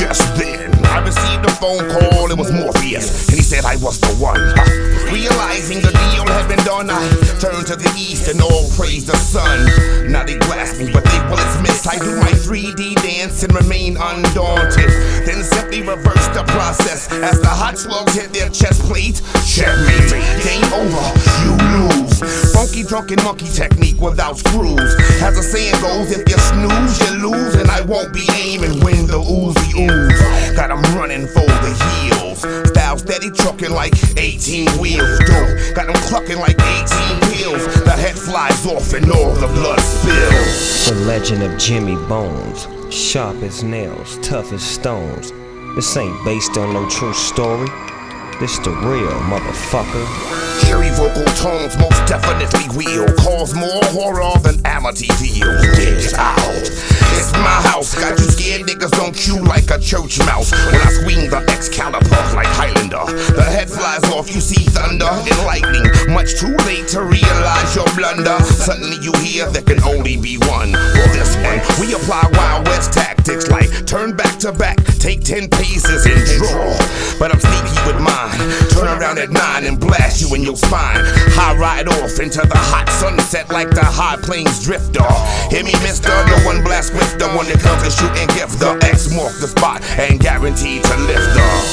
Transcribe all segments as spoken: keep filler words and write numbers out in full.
Just then, I received a phone call. It was Morpheus, and he said I was the one. Realizing the deal had been done, I turned to the east and all praised the sun. Now they blast me, but they bullets miss. I do my three D dance and remain undaunted. Then simply reverse the process as the hot slugs hit their chest plate. Checkmate, game over, you lose. Funky drunken monkey technique without screws. As the saying goes, if you snooze, you lose. And I won't be aiming when the Uzi ooze. Got 'em running for the heels. Style steady trucking like eighteen wheels. Dope, got 'em clucking like eighteen pills. The head flies off and all the blood spills. The legend of Jimmy Bones, sharp as nails, tough as stones. This ain't based on no true story. This the real motherfucker. Cherry vocal tones most definitely will cause more horror than Amityville. Get out. It's my house. Got you scared niggas on cue like a church mouse. When I swing the Excalibur like Highlander, the head flies off, you see thunder and lightning. Much too late to realize your blunder. Suddenly you hear there can only be one. For this one, we apply Wild West tactics like turn back to back, take ten paces and draw. But I'm sneaky with mine. Turn around at nine and blast you in your spine. High ride off into the hot sunset like the high plains drifter. Hear me, mister? No one blast with the one that comes to shoot and gift. The X mark the spot and guaranteed to lift her.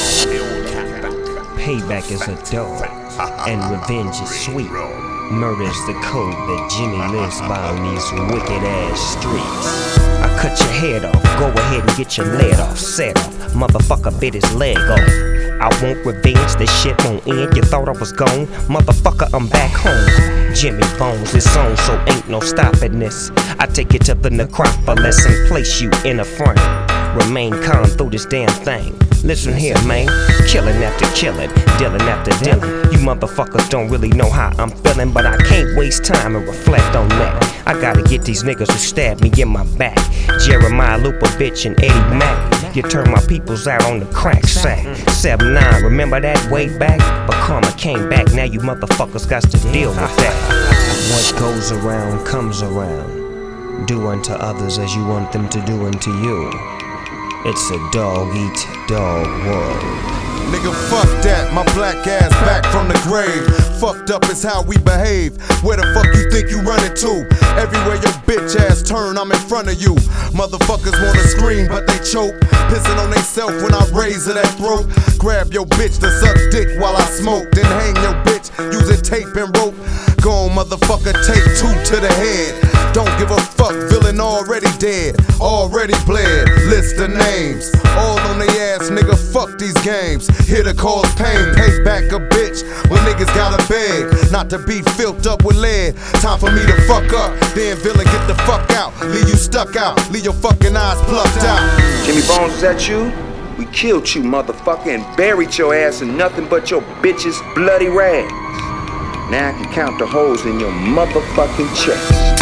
Payback is a dog, and revenge is sweet. Murder's the code that Jimmy lives by on these wicked ass streets. I cut your head off, go ahead and get your lead off, set off. Motherfucker bit his leg off. I want revenge, this shit won't end. You thought I was gone? Motherfucker, I'm back home. Jimmy Bones is on, so ain't no stopping this. I take you to the necropolis and place you in a frame. Remain calm through this damn thing. Listen here, man. Killing after killing, dealing after dealing. You motherfuckers don't really know how I'm feeling, but I can't waste time and reflect on that. I gotta get these niggas who stabbed me in my back. Jeremiah Looper, bitch, and Eddie Mack. You turned my peoples out on the crack sack. seven nine, remember that way back? But karma came back, now you motherfuckers got to deal with that. What goes around comes around. Do unto others as you want them to do unto you. It's a dog-eat-dog world. Nigga, fuck that, my black ass back from the grave. Fucked up is how we behave. Where the fuck you think you running to? Everywhere your bitch ass turn, I'm in front of you. Motherfuckers wanna scream, but they choke. Pissing on they self when I raise to that throat. Grab your bitch to suck dick while I smoke. Then hang your bitch using tape and rope. Go on, motherfucker, take two to the head. Don't give a fuck, villain already dead, already bled. List the names, all on they ass, nigga, fuck these games. Here to cause pain, pay back a bitch when niggas gotta beg. Not to be filled up with lead. Time for me to fuck up, then villain get the fuck out. Leave you stuck out, leave your fucking eyes plucked out. Jimmy Bones, is that you? We killed you, motherfucker, and buried your ass in nothing but your bitch's bloody rags. Now I can count the holes in your motherfucking chest.